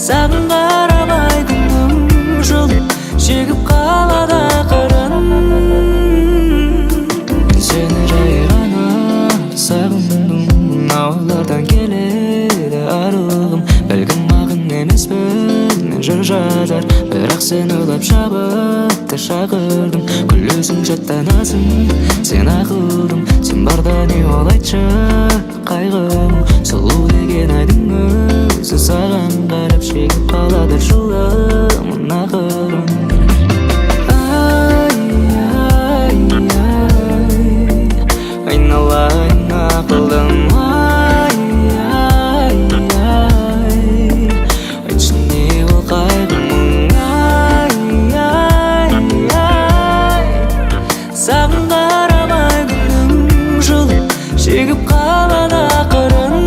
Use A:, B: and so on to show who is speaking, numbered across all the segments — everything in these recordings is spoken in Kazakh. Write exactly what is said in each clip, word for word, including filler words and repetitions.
A: саған қарамай күнім жылып шегіп қалады ақырын. Мен сені жай ғана сағындым, ауылдардан келеді арылғым. Бәлкім мағын емеспін мен жыр жазар, бірақ сен ойлап шабытты шақырдым. Күл өзің жаттанасың, сен ақылдым, сен барда не ол айтшы қайғым. Сұлу деген айдың өзі саған қарап шегіп қалады жылымын ақырын. Ай, ай, ай, айналайын ақылдым. Ай, ай, ай, айтшы не ол қайғым. Ай, ай, ай, саған қарамай күнім жылып шегіп қалады ақырын.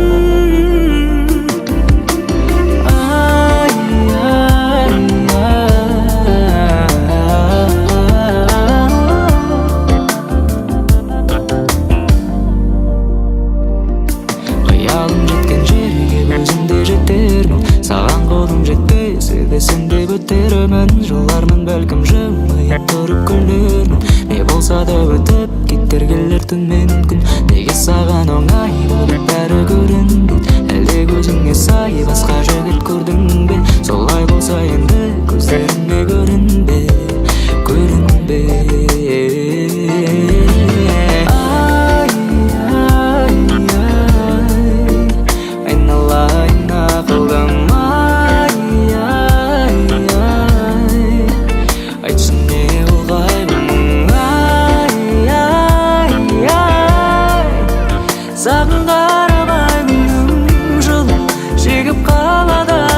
A: Қиялым жеткен жерге өзім де жетермін, саған қолым жетпесе де сен деп өтермін. Жылармын бәлкім жымиып тұрып күлермін, не болса да өтіп кетер келер түн мен күн. Неге саған оңай болып бәрі көрінбейді, әлде көзіңе сай басқа жігіт көрдің бе? Солай болса енді көздеріңе көрінбе, көрінбе. Ай, ай, ай, айналайын ақылдым. Ай, ай, ай, айтшы не ол қайғым. Ай, ай, ай, саған қарамай күнім жылып шегіп қалады